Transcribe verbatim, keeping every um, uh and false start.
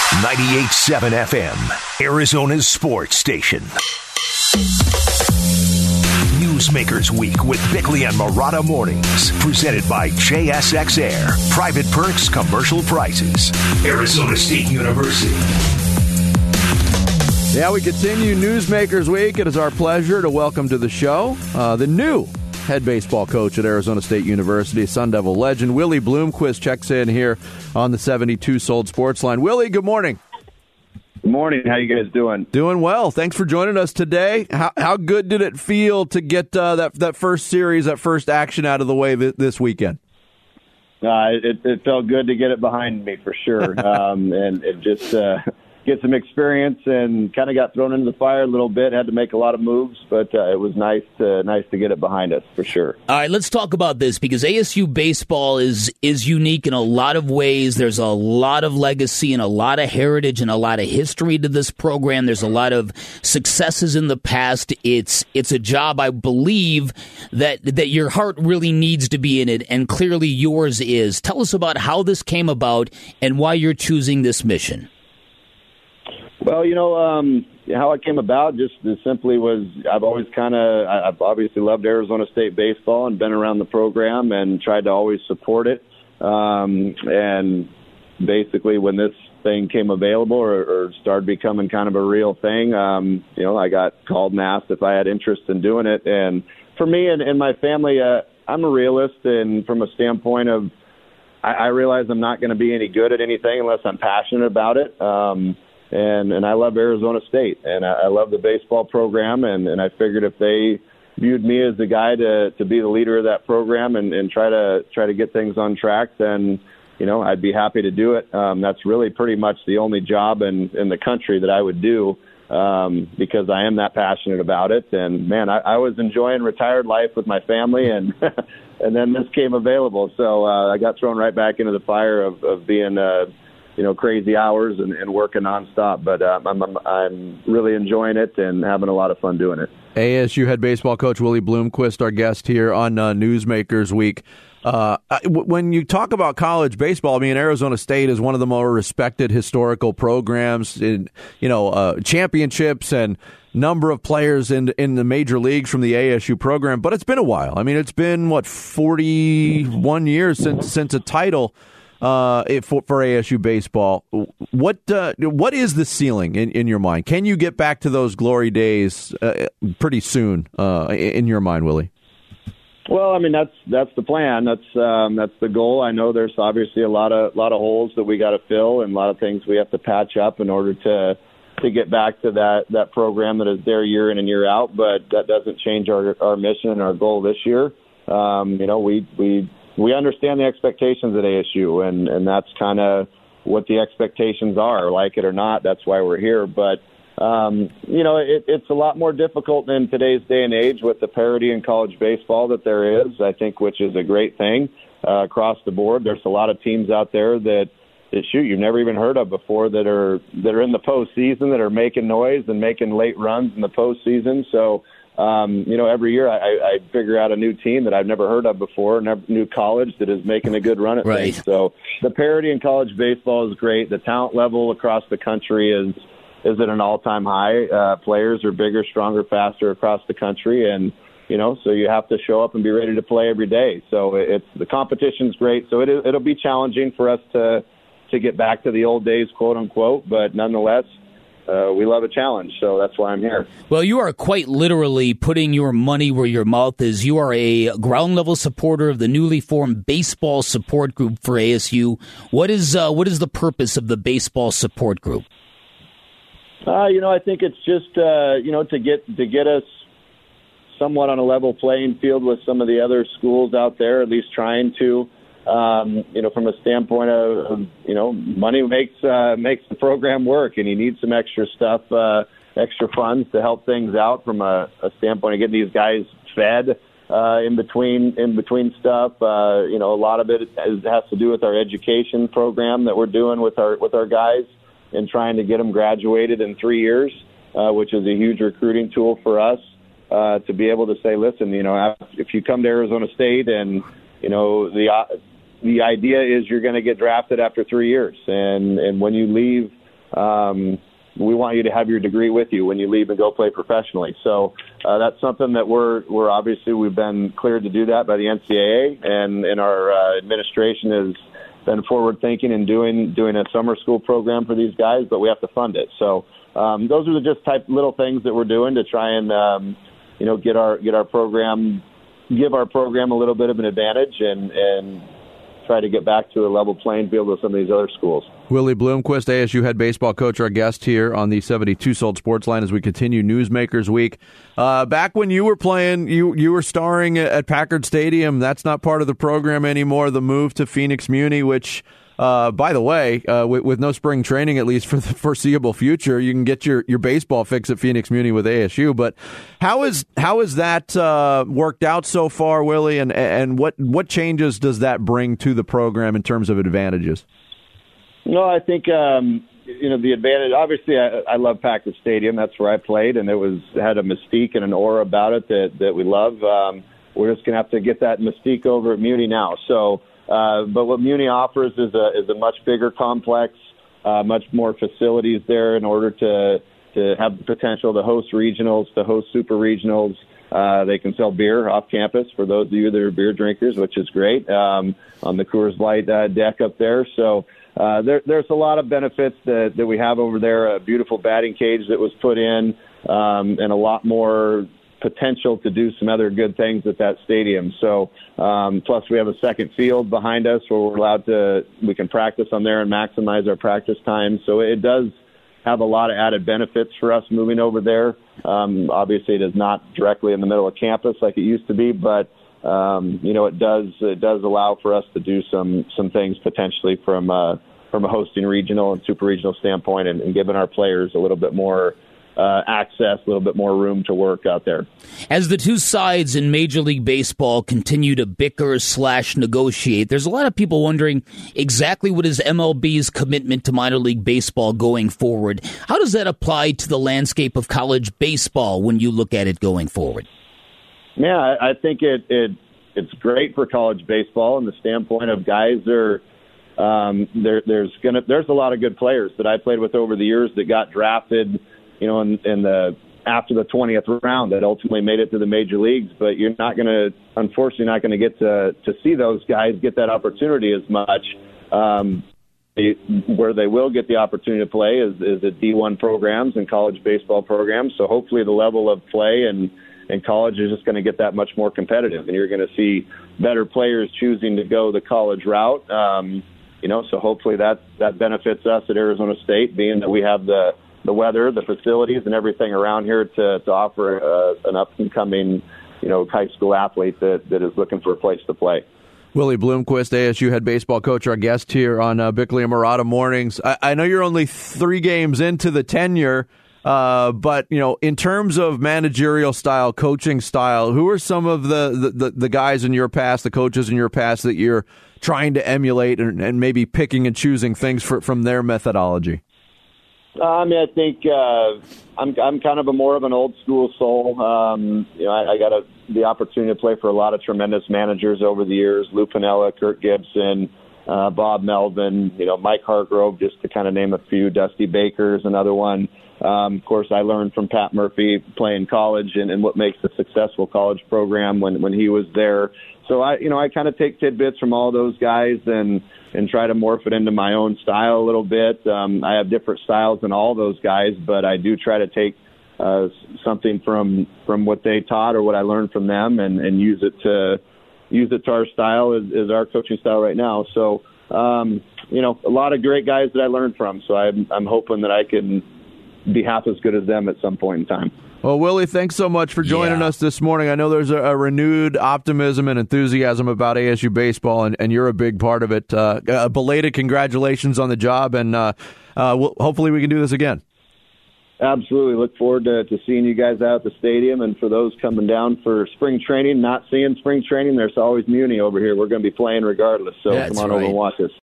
ninety-eight point seven F M, Arizona's sports station. Newsmakers Week with Bickley and Marotta Mornings. Presented by J S X Air. Private perks, commercial prices. Arizona State University. Yeah, we continue Newsmakers Week. It is our pleasure to welcome to the show uh, the new head baseball coach at Arizona State University, Sun Devil legend. Willie Bloomquist checks in here on the seventy-two Sold Sports Line. Willie, good morning. Good morning. How you guys doing? Doing well. Thanks for joining us today. How how good did it feel to get uh, that that first series, that first action out of the way th- this weekend? Uh, it, it felt good to get it behind me for sure, um, and it just uh, get some experience and kind of got thrown into the fire a little bit. Had to make a lot of moves, but uh, it was nice to nice to get it behind us for sure. All right, let's talk about this because A S U baseball is is unique in a lot of ways. There's a lot of legacy and a lot of heritage and a lot of history to this program. There's a lot of successes in the past. It's it's a job, I believe, that that your heart really needs to be in it, and clearly yours is. Tell us about how this came about and why you're choosing this mission. Well, you know, um, how it came about just as simply was I've always kind of, I've obviously loved Arizona State baseball and been around the program and tried to always support it. Um, and basically when this thing came available or, or started becoming kind of a real thing, um, you know, I got called and asked if I had interest in doing it. And for me and, and my family, uh, I'm a realist, and from a standpoint of, I, I realize I'm not going to be any good at anything unless I'm passionate about it. Um, And and I love Arizona State, and I, I love the baseball program, and, and I figured if they viewed me as the guy to, to be the leader of that program and, and try to try to get things on track, then, you know, I'd be happy to do it. Um, that's really pretty much the only job in, in the country that I would do um, because I am that passionate about it. And, man, I, I was enjoying retired life with my family, and and then this came available. So uh, I got thrown right back into the fire of, of being uh you know, crazy hours and, and working nonstop, but um, I'm, I'm I'm really enjoying it and having a lot of fun doing it. A S U head baseball coach Willie Bloomquist, our guest here on uh, Newsmakers Week. Uh, when you talk about college baseball, I mean, Arizona State is one of the more respected historical programs in, you know, uh, championships and number of players in in the major leagues from the A S U program. But it's been a while. I mean, it's been what forty-one years since since a title. Uh, for, for A S U baseball, what uh, what is the ceiling in, in your mind? Can you get back to those glory days uh, pretty soon? Uh, in your mind, Willie? Well, I mean that's that's the plan. That's um, that's the goal. I know there's obviously a lot of lot of holes that we got to fill and a lot of things we have to patch up in order to to get back to that that program that is there year in and year out. But that doesn't change our our mission and our goal this year. Um, you know, we we. We understand the expectations at A S U, and, and that's kind of what the expectations are, like it or not. That's why we're here. But, um, you know, it, it's a lot more difficult in today's day and age with the parity in college baseball that there is, I think, which is a great thing uh, across the board. There's a lot of teams out there that, that, shoot, you've never even heard of before that are that are in the postseason, that are making noise and making late runs in the postseason. So, Um, you know, every year I, I figure out a new team that I've never heard of before, a new college that is making a good run at right. things. So the parity in college baseball is great. The talent level across the country is is at an all-time high. Uh, players are bigger, stronger, faster across the country, and you know, so you have to show up and be ready to play every day. So it's the competition's great. So it is, it'll be challenging for us to to get back to the old days, quote unquote, but nonetheless. Uh, we love a challenge, so that's why I'm here. Well, you are quite literally putting your money where your mouth is. You are a ground-level supporter of the newly formed Baseball Support Group for A S U. What is uh, what is the purpose of the Baseball Support Group? Uh, you know, I think it's just uh, you know to get to get us somewhat on a level playing field with some of the other schools out there, at least trying to. Um, you know, from a standpoint of, of you know, money makes uh, makes the program work, and you need some extra stuff, uh, extra funds to help things out from a, a standpoint of getting these guys fed uh, in between in between stuff. Uh, you know, a lot of it has, has to do with our education program that we're doing with our with our guys and trying to get them graduated in three years, uh, which is a huge recruiting tool for us uh, to be able to say, listen, you know, if you come to Arizona State and you know the uh, the idea is you're going to get drafted after three years. And, and when you leave um, we want you to have your degree with you when you leave and go play professionally. So uh, that's something that we're we're obviously we've been cleared to do that by the N C double A, and and our uh, administration has been forward thinking and doing doing a summer school program for these guys, but we have to fund it. So um, those are the just type little things that we're doing to try and um, you know get our get our program give our program a little bit of an advantage and and try to get back to a level playing field with some of these other schools. Willie Bloomquist, A S U head baseball coach, our guest here on the seventy-two Sold Sports Line as we continue Newsmakers Week. Uh, back when you were playing, you you were starring at Packard Stadium. That's not part of the program anymore. The move to Phoenix Muni, which, uh, by the way, uh, with, with no spring training, at least for the foreseeable future, you can get your, your baseball fix at Phoenix Muni with A S U. But how is how is that uh, worked out so far, Willie? And and what what changes does that bring to the program in terms of advantages? No, I think um, you know the advantage. Obviously, I, I love Packard Stadium. That's where I played, and it was had a mystique and an aura about it that that we love. Um, we're just going to have to get that mystique over at Muni now. So, uh, but what Muni offers is a is a much bigger complex, uh, much more facilities there in order to to have the potential to host regionals, to host super regionals. Uh, they can sell beer off campus for those of you that are beer drinkers, which is great, um, on the Coors Light uh, deck up there. So uh, there, there's a lot of benefits that, that we have over there, a beautiful batting cage that was put in, um, and a lot more potential to do some other good things at that stadium. So um, plus we have a second field behind us where we're allowed to, we can practice on there and maximize our practice time. So it does have a lot of added benefits for us moving over there. Um, obviously, it is not directly in the middle of campus like it used to be, but um, you know, it does it does allow for us to do some some things potentially from uh, from a hosting regional and super regional standpoint, and, and giving our players a little bit more Uh, access, a little bit more room to work out there. As the two sides in Major League Baseball continue to bicker slash negotiate, there's a lot of people wondering exactly what is M L B's commitment to minor league baseball going forward. How does that apply to the landscape of college baseball when you look at it going forward? Yeah, I, I think it, it it's great for college baseball in the standpoint of guys are um, there. There's gonna there's a lot of good players that I played with over the years that got drafted, you know, in, in the after the twentieth round that ultimately made it to the major leagues. But you're not going to, unfortunately, not going to get to to see those guys get that opportunity as much. Um, they, where they will get the opportunity to play is, is at D one programs and college baseball programs. So hopefully the level of play and and college is just going to get that much more competitive, and you're going to see better players choosing to go the college route. Um, you know, so hopefully that that benefits us at Arizona State, being that we have the the weather, the facilities, and everything around here to, to offer uh, an up-and-coming, you know, high school athlete that, that is looking for a place to play. Willie Bloomquist, A S U head baseball coach, our guest here on uh, Bickley and Marotta Mornings. I, I know you're only three games into the tenure, uh, but, you know, in terms of managerial style, coaching style, who are some of the, the, the guys in your past, the coaches in your past that you're trying to emulate and, and maybe picking and choosing things for, from their methodology? Uh, I mean, I think uh, I'm I'm kind of a more of an old school soul. Um, you know, I, I got a, the opportunity to play for a lot of tremendous managers over the years: Lou Piniella, Kirk Gibson, uh, Bob Melvin, you know, Mike Hargrove, just to kind of name a few. Dusty Baker's another one. Um, of course, I learned from Pat Murphy playing college and, and what makes a successful college program when when he was there. So I, you know, I kind of take tidbits from all those guys and and try to morph it into my own style a little bit. Um, I have different styles than all those guys, but I do try to take uh, something from from what they taught or what I learned from them and, and use it to use it to our style is, is our coaching style right now. So, um, you know, a lot of great guys that I learned from. So I'm I'm hoping that I can be half as good as them at some point in time. Well, Willie, thanks so much for joining yeah. us this morning. I know there's a, a renewed optimism and enthusiasm about A S U baseball, and, and you're a big part of it. Uh, uh, belated congratulations on the job, and uh, uh, we'll, hopefully we can do this again. Absolutely. Look forward to, to seeing you guys out at the stadium, and for those coming down for spring training, not seeing spring training, there's always Muni over here. We're going to be playing regardless, so That's come on right. over and watch us.